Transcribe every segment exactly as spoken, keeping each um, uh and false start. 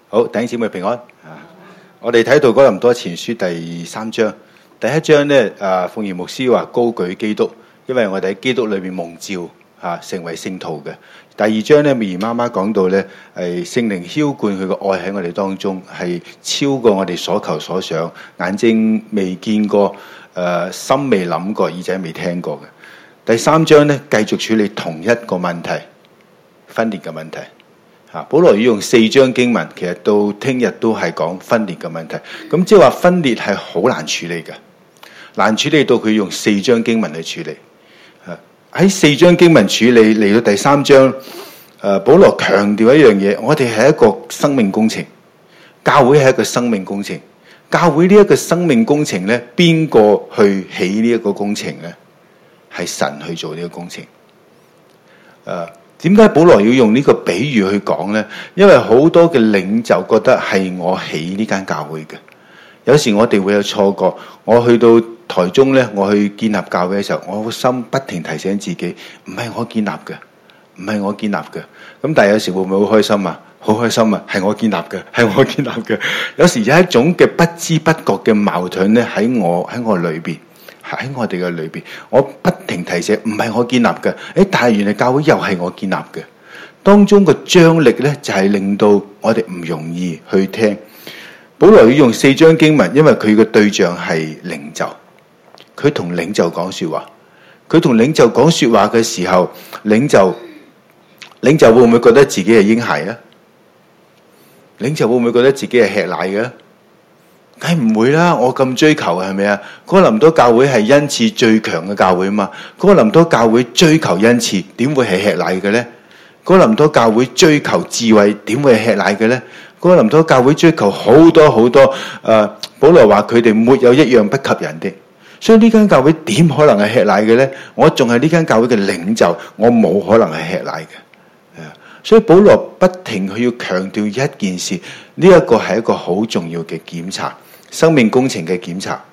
好，弟兄姊妹平安。我哋睇到哥林多前書第三章，第一章呢，啊，鳳儀牧師話高舉基督，因為我哋喺基督裏面蒙召啊，成為聖徒嘅。第二章呢，美兒媽媽講到呢，係聖靈澆灌佢嘅愛喺我哋當中，係超過我哋所求所想，眼睛未見過，誒、呃，心未諗過，耳仔未聽過嘅。第三章呢，繼續處理同一個問題，分裂嘅問題。嚇，保羅要用四章經文，其實到聽日都係講分裂嘅問題。咁即係話分裂係好難處理嘅，難處理到佢用四章經文去處理。喺四章經文處理嚟到第三章，誒，保羅強調一樣嘢，我哋係一個生命工程，教會係一個生命工程。教會呢一個生命工程咧，邊個去起呢一個工程咧？係神去做呢個工程。誒，點解保羅要用呢個比喻去講呢？因為好多嘅領袖覺得係我起呢間教會嘅。有時我哋會有錯覺，我去到台中呢，我去建立教會嘅時候，我個心不停提醒自己，唔係我建立嘅，唔係我建立嘅。咁但係有時會唔會好開心啊？好開心啊！係我建立嘅，係我建立嘅。有時有一種嘅不知不覺嘅矛盾呢，喺我喺我裏邊。喺我哋嘅裏邊，我不停提醒，唔係我建立嘅。誒，但係原來教會又係我建立嘅。當中個張力咧，就係、是、令到我哋唔容易去聽。保羅要用四章經文，因為佢嘅對象係領袖，佢同領袖講說話。佢同領袖講說話嘅時候，領袖領袖會唔會覺得自己係嬰孩啊？領袖會唔會覺得自己係吃奶嘅？梗係唔會啦！我咁追求係咪啊？哥林多教會係恩賜最強嘅教會嘛？哥林多教會追求恩賜，點會係吃奶嘅咧？哥林多教會追求智慧，點會係吃奶嘅咧？哥林多教會追求好多好多，誒、呃，保羅話佢哋沒有一樣不及人的，所以呢間教會點可能係吃奶嘅咧？我仲係呢間教會嘅領袖，我冇可能係吃奶嘅。所以保羅不停去要強調一件事，呢一個係一個好重要嘅檢查。生命工程嘅檢查，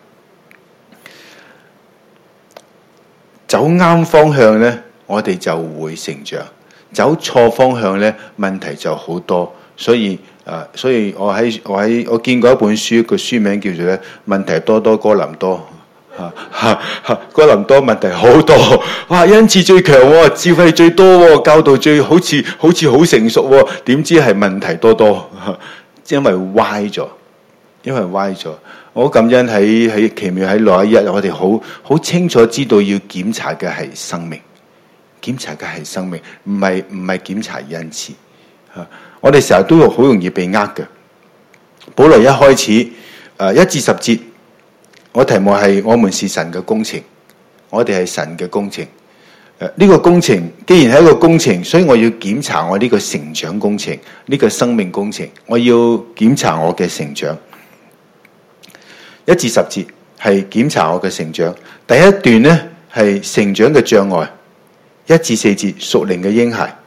走啱方向呢，我哋就會成長；走錯方向呢，問題就好多。所以，誒、呃，所以我喺我喺我見過一本書，個書名叫做咧《問題多多哥林多》嚇嚇嚇，哥林多問題好多，哇！恩賜最強喎，智慧最多喎，教導最好似好似好成熟喎，點知係問題多多，因為歪咗。因為歪咗，我好感恩喺喺奇妙喺六一一，我哋好好清楚知道要檢查嘅係生命，檢查嘅係生命，唔係唔係檢查恩賜。嚇，我哋成日都好容易被呃嘅。保羅一開始誒、呃、一至十節，我題目係我們是神嘅工程，我哋係神嘅工程。誒、呃、呢、這個工程既然係一個工程，所以我要檢查我呢個成長工程，呢、這個生命工程，我要檢查我嘅成長。一至十節係檢查我嘅成長，第一段呢係成長嘅障礙，一至四節屬靈嘅嬰孩。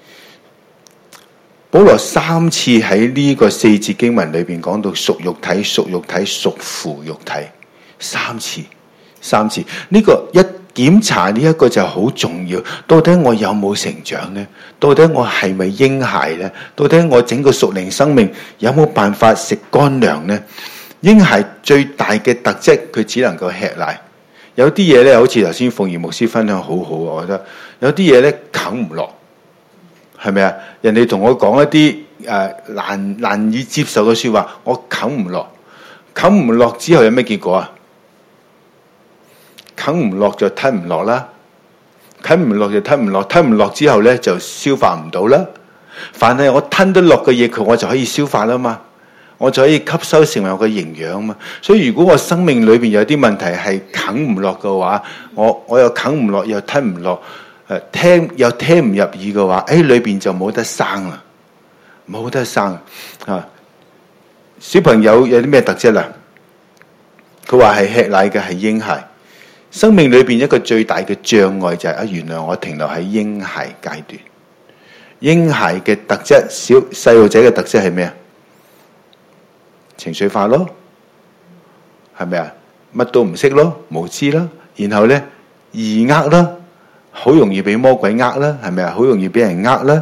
保羅三次喺呢個四節經文裏邊講到屬肉體、屬肉體、屬乎肉體，三次，三次呢、這個一檢查呢一個就好重要。到底我有冇成長呢？到底我係咪嬰孩呢？到底我整個屬靈生命有冇辦法食乾糧呢？嬰孩最大嘅特質，佢只能夠吃奶。有啲嘢咧，好似頭先鳳儀牧師分享好好，我覺得有啲嘢咧啃唔落，係咪啊？人哋同我講一啲誒、呃、難難以接受嘅說話，我啃唔落，啃唔落之後有咩結果啊？啃唔落就吞唔落啦，啃唔落就吞唔落，吞唔落之後咧就消化唔到啦。凡係我吞得落嘅嘢，佢我就可以消化啦嘛。我就可以吸收成為我嘅營養嘛，所以如果我生命裏邊有啲問題係啃唔落嘅話，我我又啃唔落又吞唔落，誒聽又聽唔入耳嘅話，誒裏邊就冇得生啦，冇得生啊！小朋友有啲咩特質啊？佢話係吃奶嘅係嬰孩，生命裏邊一個最大嘅障礙就係啊，原來我停留喺嬰孩階段。嬰孩嘅特質，小細路仔嘅特質係咩啊？情緒化咯，係咪啊？乜都唔識咯，無知啦，然後咧易呃啦，好容易俾魔鬼呃啦，係咪啊？好容易俾人呃啦，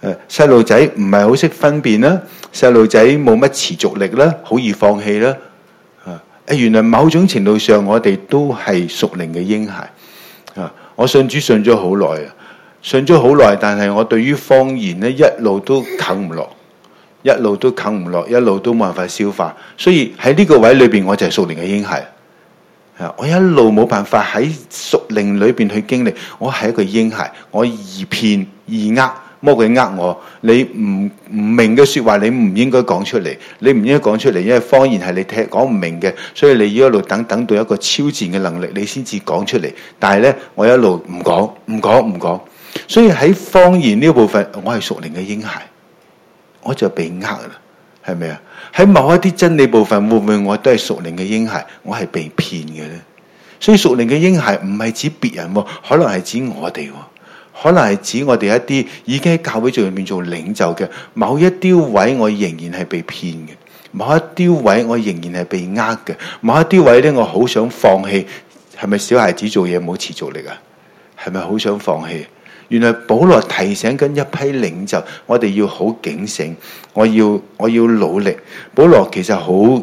誒細路仔唔係好識分辨啦，細路仔冇乜持續力啦，好易放棄啦。啊！誒原來某種程度上，我哋都係屬靈嘅嬰孩。啊！我信主信咗好耐啊，信咗好耐，但係我對於方言咧一路都啃唔落，一路都啃唔落，一路都冇辦法消化。所以喺呢個位裏邊，我就係屬靈嘅嬰孩。啊！我一路冇辦法喺屬靈裏邊去經歷，我係一個嬰孩，我易騙易呃。魔鬼呃我，你唔唔明嘅説話，你唔應該講出嚟，你唔應該講出嚟，因為方言係你聽講唔明嘅，所以你要一路等等到一個超自然嘅能力，你先至講出嚟。但係咧，我一路唔講，唔講，唔講，所以喺方言呢部分，我係屬靈嘅嬰孩，我就被呃啦，係咪啊？喺某一啲真理部分，會唔會我都係屬靈嘅嬰孩？我係被騙嘅咧。所以屬靈嘅嬰孩唔係指別人，可能係指我哋。可能係指我哋一啲已經喺教會做裏面做領袖嘅某一啲位，我仍然係被騙嘅；某一啲位，我仍然係被呃嘅；某一啲位咧，我好想放棄。係咪小孩子做嘢冇持續力啊？係咪好想放棄？原來保羅提醒緊一批領袖，我哋要好警醒，我要我要努力。保羅其實好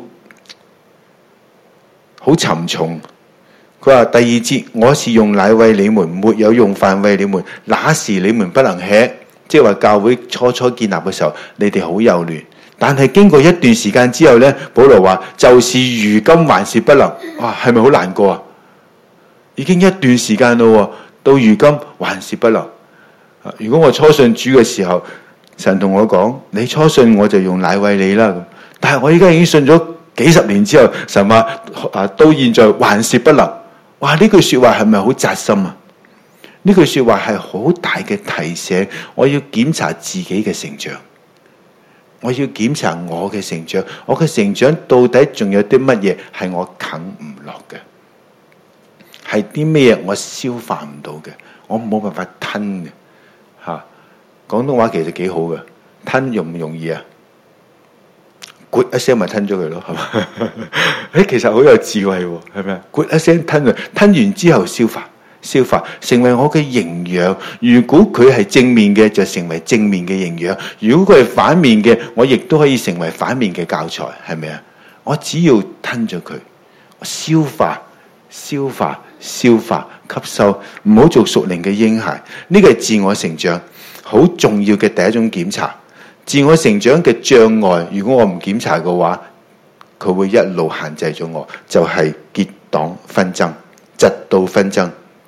好沉重。佢話第二節，我是用奶餵你們，沒有用飯餵你們，那時你們不能吃。即係話教會初初建立嘅時候，你哋好幼嫩，但係經過一段時間之後呢，保羅話就是如今還是不能。哇，係咪好難過啊？已經一段時間咯，到如今還是不能。如果我初信主嘅時候，神同我講，你初信我就用奶餵你啦。但係我而家已經信咗幾十年之後，神話啊，到現在還是不能。哇！呢句說話係咪好扎心啊？呢句說話係好大嘅提醒，我要檢查自己嘅成長，我要檢查我嘅成長，我嘅成長到底仲有啲乜嘢係我啃唔落嘅，係啲咩嘢我消化唔到嘅，我冇辦法吞嘅。吓、啊，廣東話其實幾好嘅，吞容唔容易啊？咕一聲咪吞咗佢咯，係嘛？誒，其實好有智慧喎，係咪啊？咕一聲吞佢，吞完之後消化，消化成為我嘅營養。如果佢係正面嘅，就成為正面嘅營養；如果佢係反面嘅，我亦都可以成為反面嘅教材，係咪啊？我只要吞咗佢，我消化、消化、消化、吸收，唔好做屬靈嘅嬰孩。呢個係自我成長好重要嘅第一種檢查。自我成長嘅障礙，如果我唔檢查嘅話，佢會一路限制咗我，就係、是、結黨紛爭、嫉妒紛爭。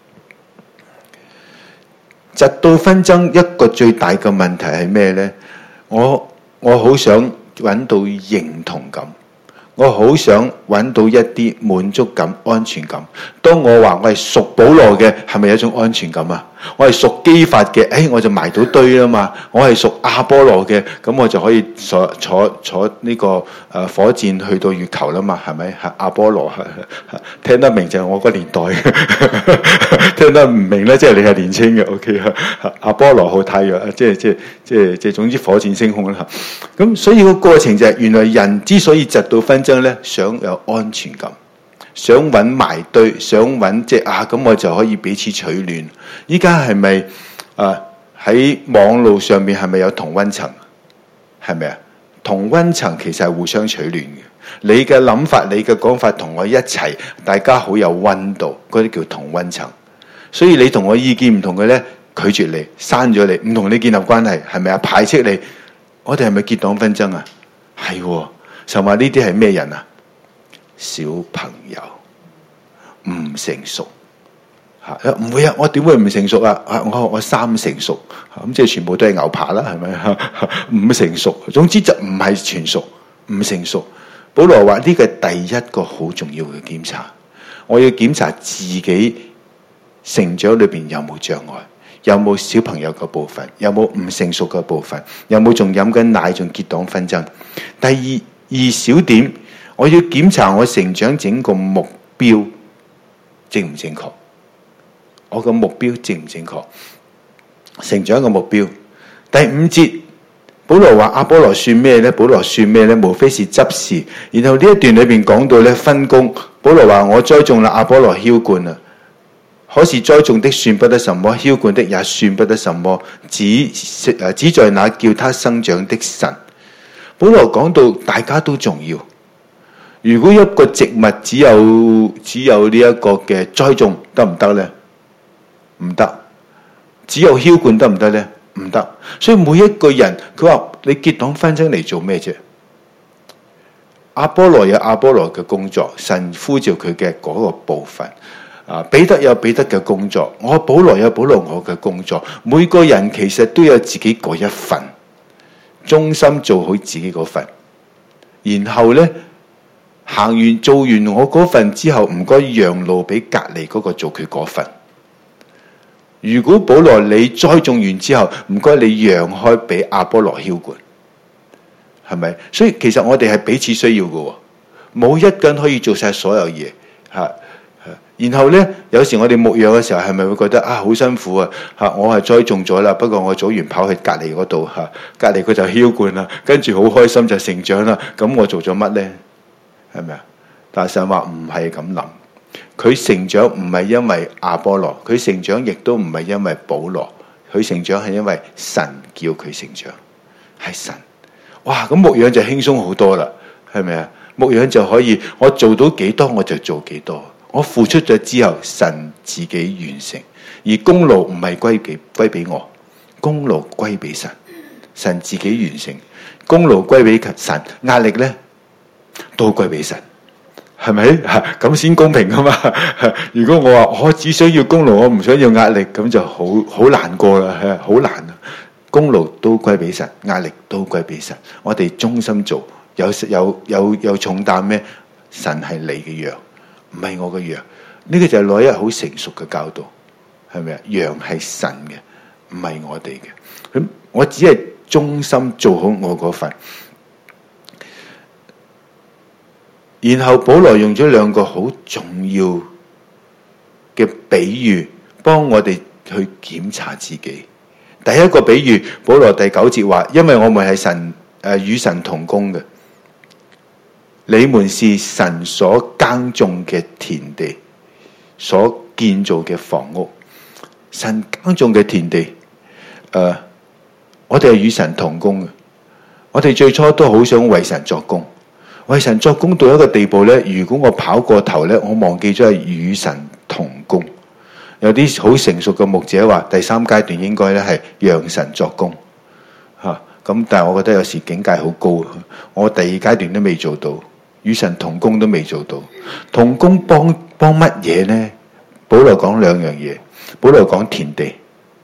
嫉妒紛爭一個最大嘅問題係咩呢？我我好想揾到認同感，我好想揾到一啲滿足感、安全感。當我話我係屬保羅嘅，係咪有一種安全感啊？我係屬基法嘅，誒我就埋到堆啦嘛。我係屬亞波羅嘅，咁我就可以坐坐坐呢個誒火箭去到月球啦嘛，係咪？亞波羅聽得明就係我個年代，聽得唔明咧，即係你係年青嘅。OK 啊，亞波羅號太陽，即係即係即係即係總之火箭升空啦。咁所以個過程就係、是、原來人之所以嫉妒紛爭咧，想有安全感。想揾埋堆，想揾即係啊，咁我就可以彼此取暖。依家係咪啊？喺網路上面係咪有同溫層？係咪啊？同溫層其實係互相取暖嘅。你嘅諗法、你嘅講法同我一齊，大家好有溫度，嗰啲叫同溫層。所以你同我意見唔同嘅咧，拒絕你、刪咗你，唔同你建立關係，係咪啊？排斥你，我哋係咪結黨紛爭啊？係喎，就話呢啲係咩人啊？小朋友唔成熟吓，唔會啊！我點會唔成熟啊？我我三成熟，咁即係全部都係牛扒啦，係咪？唔成熟，總之就唔係全熟，唔成熟。保羅話呢個係第一個好重要嘅檢查，我要檢查自己成長裏邊有冇障礙，有冇小朋友嘅部分，有冇唔成熟嘅部分，有冇仲飲緊奶，仲結黨紛爭。第二二小點。我要檢查我成長整個目標正唔正確？我個目標正唔正確？成長嘅目標。第五節，保羅話阿波羅算咩呢？保羅算咩呢？無非是執事。然後呢一段裏邊講到咧分工，保羅話我栽種啦，阿波羅澆灌啦。 可是栽種的算不得什麼，澆灌的也算不得什麼，只誒只在那叫他生長的神。保羅講到大家都重要。如果一個植物只有只有呢一個嘅栽種得唔得呢？唔得。只有澆灌得唔得呢？唔得。所以每一個人，佢話你結黨紛爭嚟做咩啫？阿波羅有阿波羅嘅工作，神呼召佢嘅嗰個部分。啊，彼得有彼得嘅工作，我保羅有保羅我嘅工作。每個人其實都有自己嗰一份，忠心做好自己嗰份。然後呢，行完做完我嗰份之後，唔該讓路俾隔離嗰個做佢嗰份。如果保羅你栽種完之後，唔該你讓開俾阿波羅澆灌，係咪？所以其實我哋係彼此需要嘅，冇一個人可以做晒所有嘢吓。然後呢，有時我哋牧養嘅時候，係咪會覺得啊好辛苦啊？吓，我係栽種咗啦，不過我早完跑去隔籬嗰度吓，隔籬佢就澆灌啦，跟住好開心就成長啦。咁我做咗乜呢？係咪啊？但係神話唔係咁諗，佢成長唔係因為亞波羅，佢成長亦都唔係因為保羅，佢成長係因為神叫佢成長，係神。哇！咁牧養就輕鬆好多啦，係咪啊？牧養就可以，我做到幾多我就做幾多。我付出咗之後，神自己完成，而功勞唔係歸給歸俾我，功勞歸俾神，神自己完成，功勞歸俾神，壓力呢都歸俾神，係咪？咁先公平噶嘛？如果我話我只想要功勞，我唔想要壓力，咁就好好難過啦，好難啊！功勞都歸俾神，壓力都歸俾神，我哋忠心做，有有有有重擔咩？神係你嘅羊。唔係我嘅羊，呢、這個就係攞一好成熟嘅教導，係咪啊？羊係神嘅，唔係我哋嘅。咁我只係忠心做好我嗰份。然後保羅用咗兩個好重要嘅比喻，幫我哋去檢查自己。第一個比喻，保羅第九節話：因為我們係神誒與、呃、神同工嘅。你們是神所耕種嘅田地，所建造嘅房屋。神耕種嘅田地，誒、呃，我哋係與神同工嘅。我哋最初都好想為神作工，為神作工到一個地步咧。如果我跑過頭咧，我忘記咗係與神同工。有啲好成熟嘅牧者話，第三階段應該咧係讓神作工，吓、啊、咁。但係我覺得有時境界好高，我第二階段都未做到。與神同工都未做到，同工幫幫乜嘢呢？保羅講兩樣嘢。保羅講田地，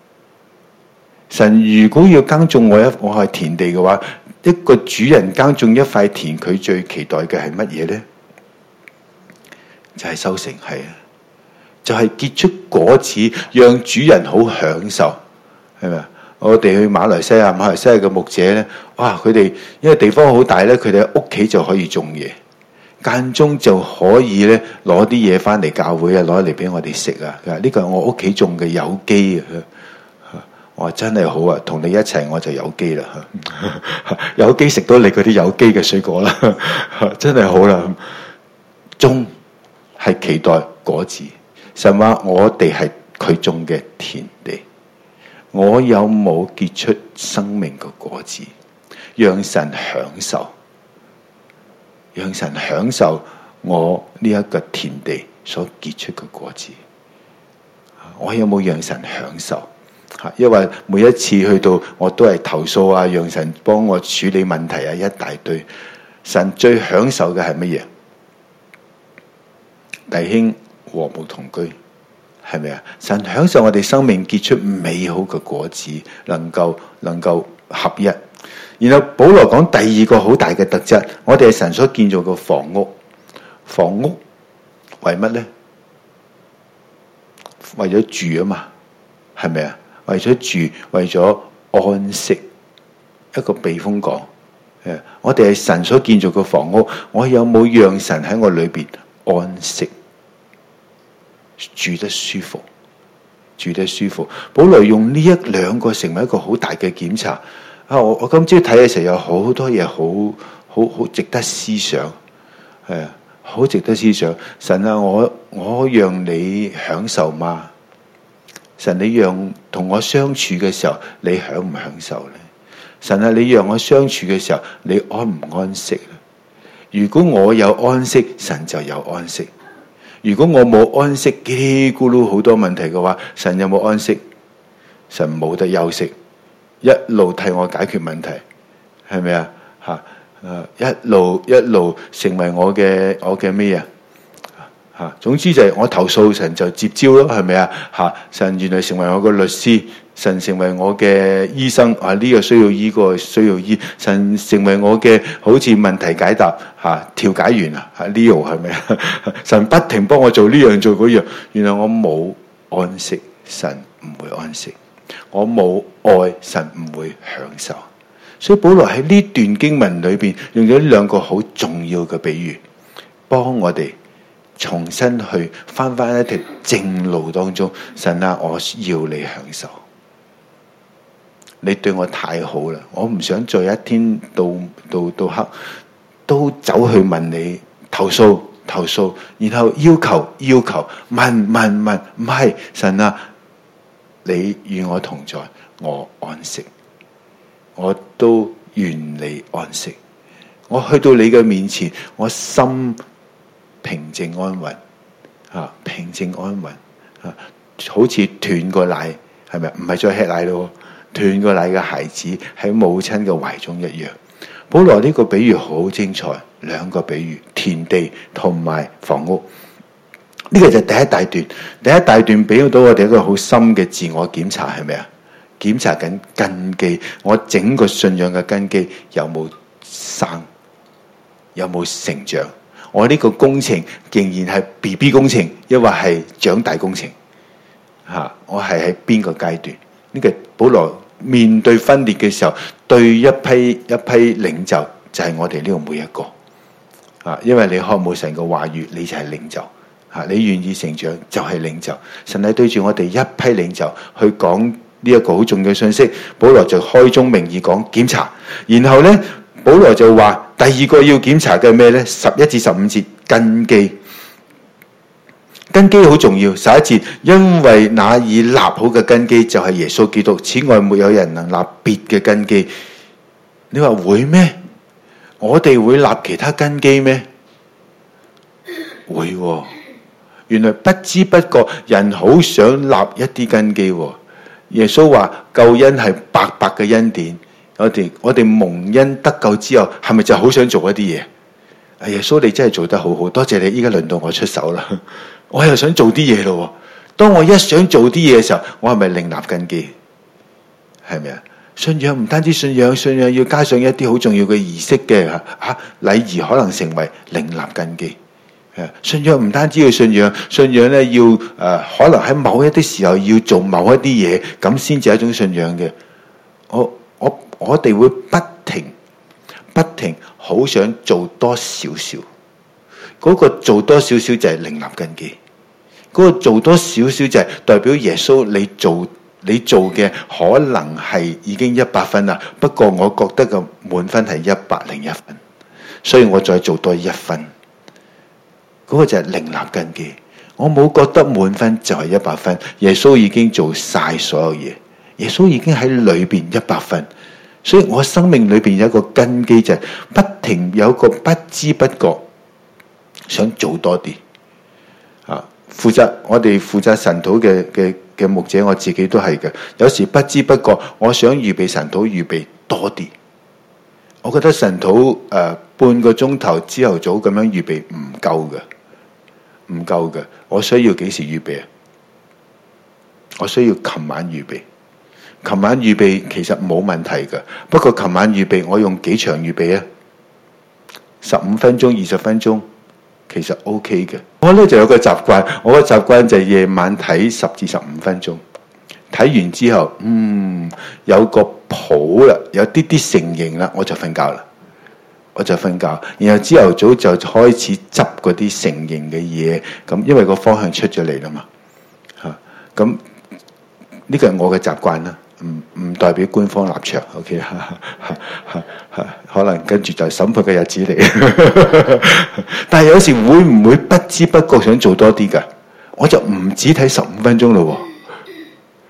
神如果要耕種我一我係田地嘅話，一個主人耕種一塊田，佢最期待嘅係乜嘢呢？就係、是、收成，係啊，就係、是、結出果子，讓主人好享受，係咪啊？我哋去馬來西亞，馬來西亞嘅牧者咧，哇！佢哋因為地方好大咧，佢哋喺屋企就可以種嘢。間中就可以咧攞啲嘢翻嚟教會啊，攞嚟俾我哋食啊。呢、這個係我屋企種嘅有機啊。我話真係好啊，同你一齊我就有機啦。有機食到你嗰啲有機嘅水果啦，真係好啦。種係期待果子，神話我哋係佢種嘅田地，我有冇結出生命嘅果子，讓神享受？讓神享受我呢一個田地所結出嘅果子，我有冇讓神享受？因為每一次去到我都係投訴啊，讓神幫我處理問題啊，一大堆。神最享受嘅係乜嘢？弟兄和睦同居，係咪啊？神享受我哋生命結出美好嘅果子，能夠能夠合一。然後保羅講第二個好大嘅特質，我哋係神所建造嘅房屋。房屋為乜呢？為咗住啊嘛，係咪啊？為咗住，為咗安息，一個避風港。誒，我哋係神所建造嘅房屋，我有冇讓神喺我裏邊安息，住得舒服，住得舒服？保羅用呢一兩個成為一個好大嘅檢查。啊！我我今朝睇嘅時候有好多嘢，好好好值得思想，係啊，好值得思想。神啊，我我讓你享受嗎？ 神，你讓同我相處嘅時候，你享唔享受呢？神啊，你讓我相處嘅時候，你安唔安息呢？如果我有安息，神就有安息；如果我冇安息，嘰哩咕嚕好多問題嘅話，神有冇安息？神冇得休息，一路替我解決問題，係咪啊？吓，誒，一路一路成為我嘅我嘅咩啊？吓，總之就係我投訴，神就接招咯，係咪啊？吓，神原來成為我個律師。神成為我嘅醫生，啊呢、這個需要醫，個需要醫。神成為我嘅好似問題解答嚇調解員啊，啊 Leo 係咪啊？神不停幫我做呢樣做嗰樣，原來我冇安息，神唔會安息；我冇愛，神唔會享受。所以保羅喺呢段經文裏邊用咗兩個好重要嘅比喻，幫我哋重新去返返一條正路當中。神啊，我要你享受。你對我太好啦，我唔想再一天到到到黑都走去問你投訴投訴，然後要求要求問問問，唔係，神啊，你與我同在，我安息，我都願你安息。我去到你嘅面前，我心平靜安穩啊，平靜安穩啊，好似斷個奶，係咪？唔係再吃奶咯。斷個奶嘅孩子喺母親嘅懷中一樣。保羅呢個比喻好精彩，兩個比喻，田地同埋房屋。呢、這個就第一大段，第一大段俾到我哋一個好深嘅自我檢查，係咪啊？檢查緊根基，我整個信仰嘅根基有冇生，有冇成長？我呢個工程仍然係 B B 工程，抑或係長大工程？吓，我係喺邊個階段？呢、這個保羅面對分裂嘅時候，對一批一批領袖，就係、是、我哋呢個每一個啊，因為你渴慕神嘅話語，你就係領袖啊，你願意成長就係領袖。神係對住我哋一批領袖去講呢一個好重要嘅信息，保羅就開宗明義講檢查，然後呢，保羅就話第二個要檢查嘅咩呢？十一至十五節根基。根基好重要，十一節，因為那已立好嘅根基就係耶穌基督，此外沒有人能立別嘅根基。你話會咩？我哋會立其他根基咩？會、哦，原來不知不覺人好想立一啲根基、哦。耶穌話救恩係白白嘅恩典，我哋我哋蒙恩得救之後，係咪就好想做一啲嘢？耶穌你真係做得好好，多謝你，依家輪到我出手啦。我又想做啲嘢咯，當我一想做啲嘢嘅時候，我係咪另立根基？係咪啊？信仰唔單止信仰，信仰要加上一啲好重要嘅儀式嘅吓吓禮儀，可能成為另立根基。信仰唔單止要信仰，信仰咧要誒、呃，可能喺某一啲時候要做某一啲嘢，咁先至係一種信仰嘅。我我我哋會不停不停好想做多少少。嗰個做多少少就係另立根基，嗰、那個做多少少就係代表耶穌你做你做嘅可能係已經一百分啦，不過我覺得個滿分係一百零一分，所以我再做多一分，嗰、那個就係另立根基。我冇覺得滿分就係一百分，耶穌已經做晒所有嘢，耶穌已經喺裏邊一百分，所以我生命裏邊有一個根基就係不停有一個不知不覺。想做多啲啊！負責我哋負責神土嘅嘅嘅牧者，我自己都係嘅。有時不知不覺，我想預備神土預備多啲。我覺得神土誒、呃、半個鐘頭朝頭早咁樣預備唔夠嘅，唔夠嘅。我需要幾時預備啊？我需要琴晚預備。琴晚預備其實冇問題嘅，不過琴晚預備我用幾長預備啊？十五分鐘、二十分鐘。其實 OK 嘅，我咧就有個習慣，我個習慣就係夜晚睇十至十五分鐘，睇完之後，嗯，有個譜啦，有啲啲成形啦，我就瞓覺啦，我就瞓覺，然後朝頭早就開始執嗰啲成形嘅嘢，咁因為個方向出咗嚟啦嘛，嚇，咁呢個係我嘅習慣啦。唔唔代表官方立場 ，OK 哈哈哈哈，可能跟住就係審判嘅日子嚟。但係有時會唔會不知不覺想做多啲㗎？我就唔止睇十五分鐘咯，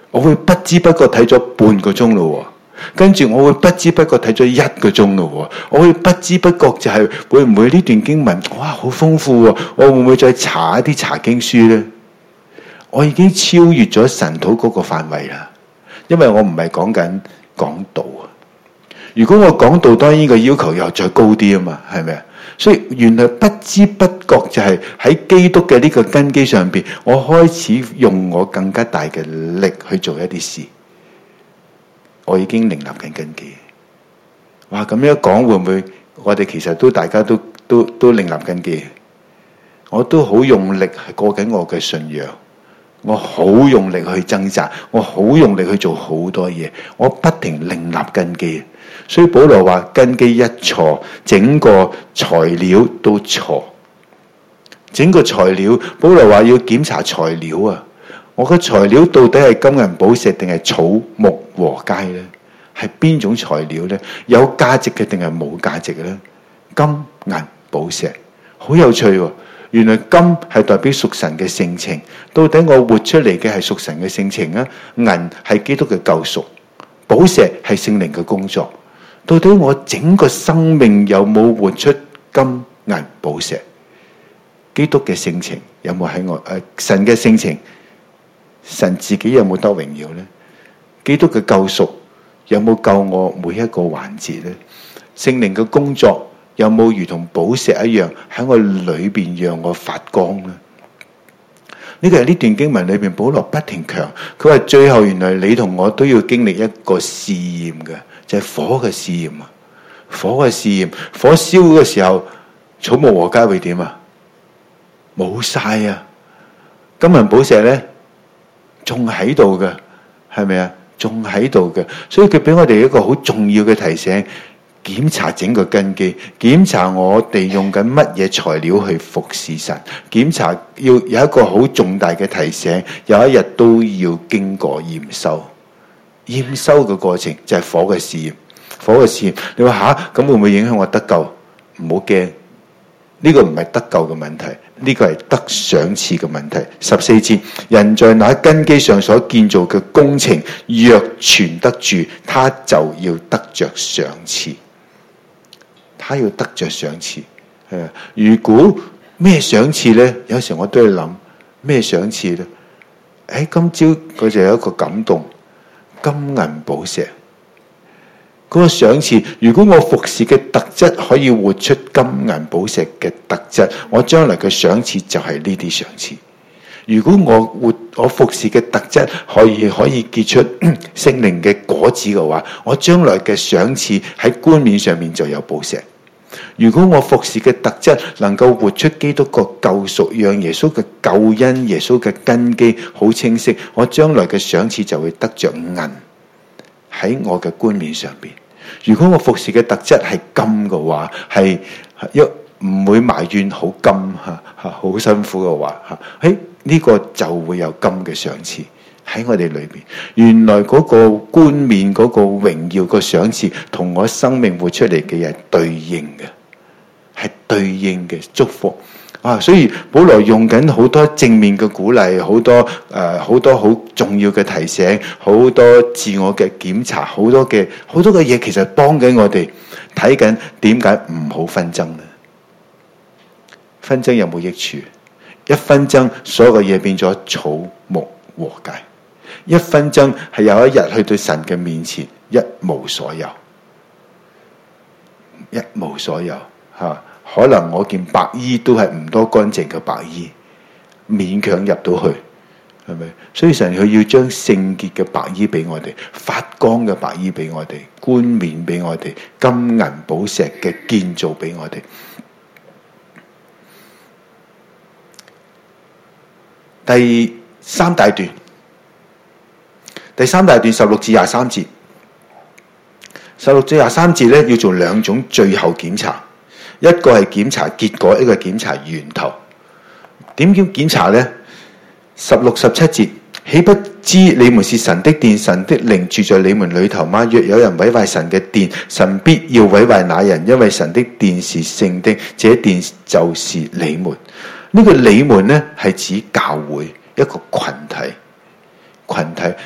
我會不知不覺睇咗半個鐘咯，跟住我會不知不覺睇咗一個鐘咯，我會不知不覺就係會唔會呢段經文哇好豐富喎，我會唔會再查一啲查經書呢？我已經超越咗神土嗰個範圍啦，因為我唔係講緊講道啊。如果我講道，當然個要求又再高啲啊嘛，係咪啊？所以原來不知不覺就係喺基督嘅呢個根基上邊，我開始用我更加大嘅力去做一啲事，我已經另立緊根基。哇！咁樣講會唔會我哋其實都大家都都都另立根基？我都好用力係過緊我嘅信仰。我好用力去掙扎，我好用力去做好多嘢，我不停另立根基。所以保羅話根基一錯，整個材料都錯。整個材料，保羅話要檢查材料啊！我嘅材料到底係金銀寶石定係草木禾秸呢？係邊種材料呢？有價值嘅定係冇價值嘅呢？金銀寶石，好有趣喎！原來金係代表屬神嘅性情，到底我活出嚟嘅係屬神嘅性情啊？銀係基督嘅救贖，寶石係聖靈嘅工作。到底我整個生命有冇活出金銀寶石？基督嘅性情有冇喺我？誒、呃，神嘅性情，神自己有冇得榮耀呢？基督嘅救贖有冇救我每一個環節呢？聖靈嘅工作有冇如同寶石一樣喺我裏邊讓我發光呢？呢個係呢段經文裏邊保羅不停強，佢話最後原來你同我都要經歷一個試驗嘅，就係火嘅試驗啊！火嘅試驗，火燒嘅時候，草木禾秸會點啊？冇晒啊！金銀寶石咧仲喺度嘅，係咪啊？仲喺度嘅，所以佢俾我哋一個好重要嘅提醒。檢查整個根基，檢查我哋用緊乜嘢材料去服侍神，檢查要有一個好重大嘅提醒，有一日都要經過驗收。驗收嘅過程就係火嘅試驗，火嘅試驗。你話吓，咁會唔會影響我得救？唔好驚，呢個唔係得救嘅問題，呢個係得賞賜嘅問題。十四節，人在那根基上所建造嘅工程，若存得住，他就要得着賞賜。他要得着賞賜，係啊！如果咩賞賜咧？有時我都係諗咩賞賜咧？誒，今朝佢就有一個感動，金銀寶石嗰個賞賜。如果我服侍嘅特質可以活出金銀寶石嘅特質，我將來嘅賞賜就係呢啲賞賜。如果我活我服侍嘅特質可以可以結出聖靈嘅果子嘅話，我將來嘅賞賜喺冠冕上面就有寶石。如果我服侍嘅特質能夠活出基督個救贖，讓耶穌嘅救恩、耶穌嘅根基好清晰，我將來嘅賞賜就會得着銀喺我嘅冠冕上邊。如果我服侍嘅特質係金嘅話，係一唔會埋怨好金吓吓好辛苦嘅話吓，誒呢個就會有金嘅賞賜喺我哋裏邊。原來嗰個冠冕、嗰個榮耀、個賞賜同我生命活出嚟嘅嘢對應嘅，係對應嘅祝福啊！所以保羅用緊好多正面嘅鼓勵，好多誒好多好重要嘅提醒，好多自我嘅檢查，好多嘅好多嘅嘢，其實幫緊我哋睇緊點解唔好紛爭咧？紛爭有冇益處？一紛爭，所有嘅嘢變咗草木禾秸。一紛爭係有一日去到神嘅面前，一無所有，一無所有吓、啊。可能我件白衣都係唔多乾淨嘅白衣，勉強入到去，係咪？所以神佢要將聖潔嘅白衣俾我哋，發光嘅白衣俾我哋，冠冕俾我哋，金銀寶石嘅建造俾我哋。第三大段，第三大段十六至廿三節，十六至廿三節咧要做兩種最後檢查，一個係檢查結果，一個係檢查源頭。點叫檢查呢？十六十七節，豈不知你們是神的殿，神的靈住在你們裏頭嗎？若有人毀壞神嘅殿，神必要毀壞那人，因為神的殿是聖的，這殿就是你們。呢個你們呢係指教會一個群體，群體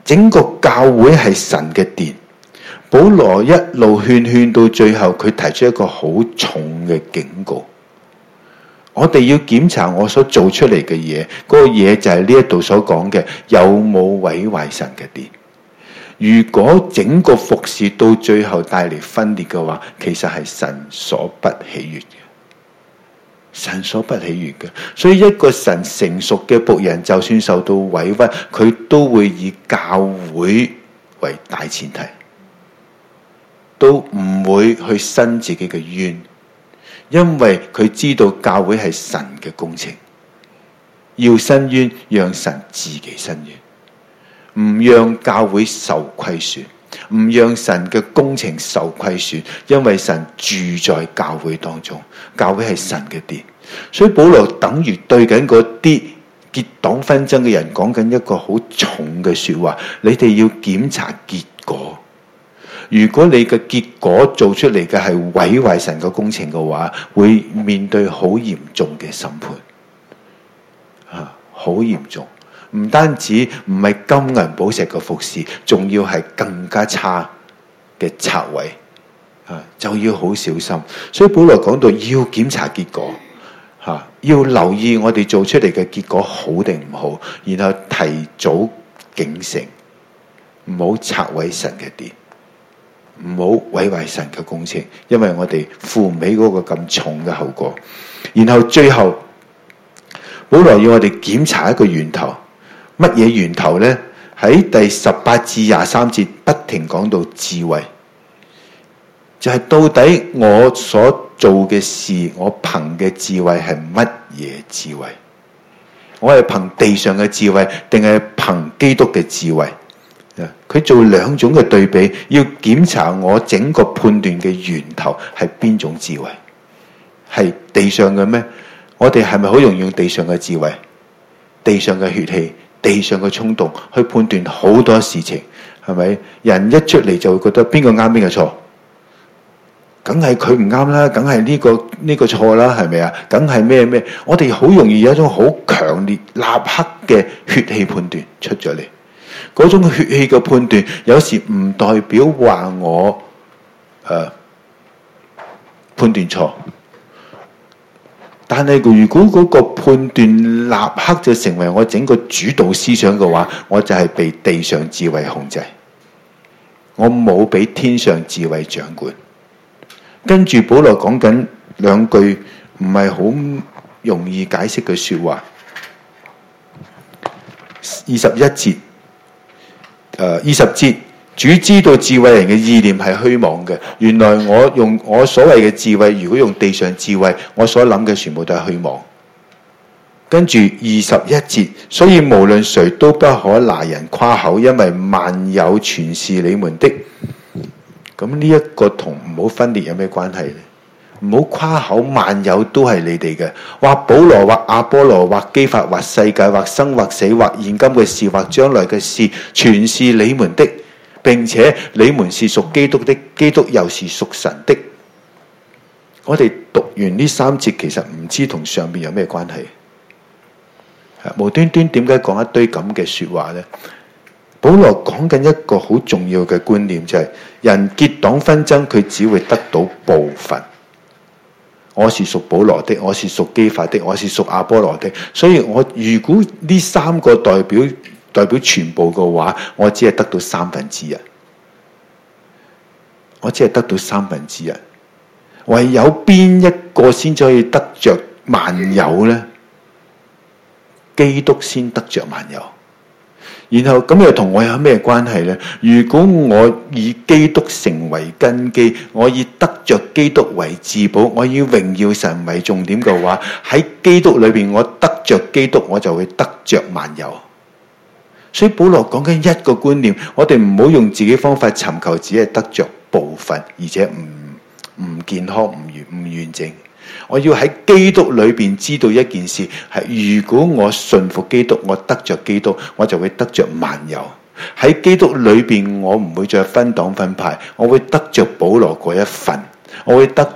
整個教會係神嘅殿。保羅一路勸勸到最後，佢提出一個好重嘅警告。我哋要檢查我所做出嚟嘅嘢，嗰個嘢就係呢一度所講嘅，有冇毀壞神嘅殿。如果整個服侍到最後帶嚟分裂嘅話，其實係神所不喜悅嘅，神所不喜悅嘅。所以一個神成熟嘅僕人，就算受到委屈，佢都會以教會為大前提，都唔會去伸自己嘅冤。因為佢知道教會係神嘅工程，要伸冤，讓神自己伸冤，唔讓教會受虧損，唔讓神嘅工程受虧損。因為神住在教會當中，教會係神嘅殿，所以保羅等於對緊嗰啲結黨紛爭嘅人講緊一個好重嘅說話：你哋要檢查結果。如果你嘅結果做出嚟嘅係毀壞神嘅工程嘅話，會面對好嚴重嘅審判，啊，好嚴重。唔單止唔係金銀寶石嘅服侍，仲要係更加差嘅拆毀，啊，就要好小心。所以保羅講到要檢查結果，啊，要留意我哋做出嚟嘅結果好定唔好，然後提早警醒，唔好拆毀神嘅殿。唔好毀壞神嘅工程，因為我哋負唔起嗰個咁重嘅後果。然後最後，保羅要我哋檢查一個源頭，乜嘢源頭呢？喺第十八至廿三節不停講到智慧，就係到底我所做嘅事，我憑嘅智慧係乜嘢智慧？我係憑地上嘅智慧，定係憑基督嘅智慧？佢做兩種嘅對比，要檢查我整個判斷嘅源頭係邊種智慧？係地上嘅咩？我哋係咪好容易用地上嘅智慧、地上嘅血氣、地上嘅衝動去判斷好多事情？係咪？人一出嚟就會覺得邊個啱邊個錯，梗係佢唔啱啦，梗係呢個呢個錯啦，係咪啊？梗係咩咩？我哋好容易有一種好強烈立刻嘅血氣判斷出咗嚟。嗰種血氣嘅判斷，有時唔代表話我誒、呃、判斷錯，但係如果嗰個判斷立刻就成為我整個主導思想嘅話，我就係被地上智慧控制，我冇俾天上智慧掌管。跟住保羅講緊兩句唔係好容易解釋嘅說話，二十一節。誒，二十節，主知道智慧人嘅意念係虛妄嘅。原來我用我所謂嘅智慧，如果用地上智慧，我所諗嘅全部都係虛妄。跟住二十一節，所以無論誰都不可拿人誇口，因為萬有全是你們的。咁呢一個同唔好分裂有咩關係呢？唔好誇口，萬有都係你哋嘅。或保羅，或亞波羅，或基法，或世界，或生或死，或現今嘅事，或將來嘅事，全是你們的，並且你們是屬基督的，基督又是屬神的。我哋讀完呢三節，其實唔知同上面有咩關係。無端端點解講一堆咁嘅說話呢？保羅講緊一個好重要嘅觀念，就係人結黨紛爭，佢只會得到部分。我是屬保羅的，我是屬基法的，我是屬亞波羅的。所以我如果呢三個代表代表全部嘅話，我只係得到三分之一。我只係得到三分之一。唯有邊一個先至可以得着萬有呢？基督先得着萬有。然後咁又同我有咩關係呢？如果我以基督成為根基，我以得着基督為至寶，我以榮耀神為重點嘅話，喺基督裏邊我得着基督，我就會得着萬有。所以保羅講緊一個觀念，我哋唔好用自己方法尋求，只係得着部分，而且唔唔健康、唔完唔完整。我要喺基督裏邊知道一件事，係如果我順服基督，我得着基督，我就會得着萬有。喺基督裏邊，我唔會再分黨分派，我會得着保羅嗰一份，我會得着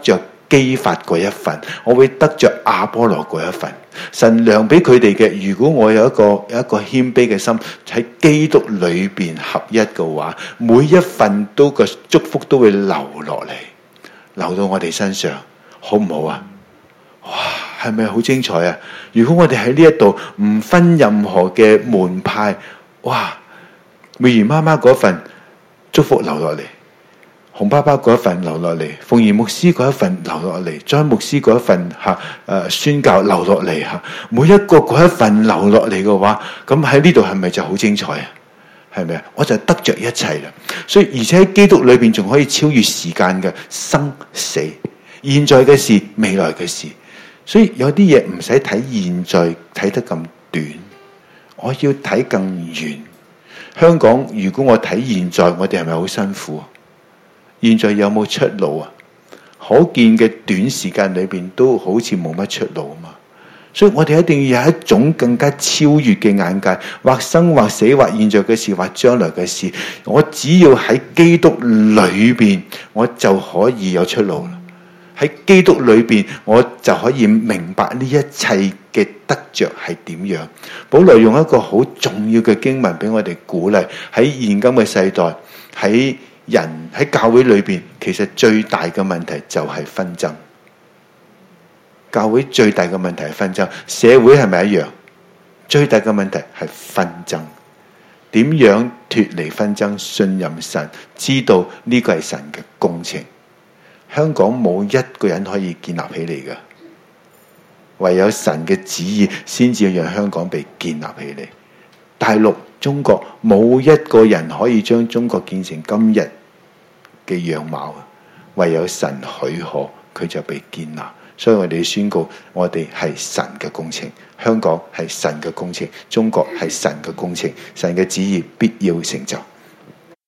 基法嗰一份，我會得着亞波羅嗰一份。神量俾佢哋嘅，如果我有一個有一個謙卑嘅心，喺基督裏邊合一嘅話，每一份都個祝福都會流落嚟，流到我哋身上，好唔好啊？哇，係咪好精彩啊？如果我哋喺呢一度唔分任何嘅門派，哇，美兒媽媽嗰份祝福流落嚟，洪爸爸嗰一份流落嚟，鳳儀牧師嗰一份流落嚟，張牧師嗰一份吓誒、啊、宣教流落嚟吓，每一個嗰一份流落嚟嘅話，咁喺呢度係咪就好精彩啊？係咪啊？我就得着一切啦。所以而且喺基督裏邊仲可以超越時間嘅生死，現在嘅事，未來嘅事。所以有啲嘢唔使睇現在睇得咁短，我要睇更遠。香港如果我睇現在，我哋係咪好辛苦啊？現在有冇出路啊？可見嘅短時間裏邊都好似冇乜出路啊嘛。所以我哋一定要有一種更加超越嘅眼界，或生或死，或現在嘅事，或將來嘅事。我只要喺基督裏邊，我就可以有出路啦。喺基督裏邊，我就可以明白呢一切嘅得着係點樣。保羅用一個好重要嘅經文俾我哋鼓勵，喺現今嘅世代，喺人喺教會裏邊，其實最大嘅問題就係紛爭。教會最大嘅問題係紛爭，社會係咪一樣？最大嘅問題係紛爭。點樣脫離紛爭？信任神，知道呢個係神嘅工程。香港冇一個人可以建立起嚟嘅，唯有神嘅旨意先至讓香港被建立起嚟。大陸中國冇一個人可以將中國建成今日嘅樣貌，唯有神許可，佢就被建立。所以我哋宣告，我哋係神嘅工程，香港係神嘅工程，中國係神嘅工程，神嘅旨意必要成就。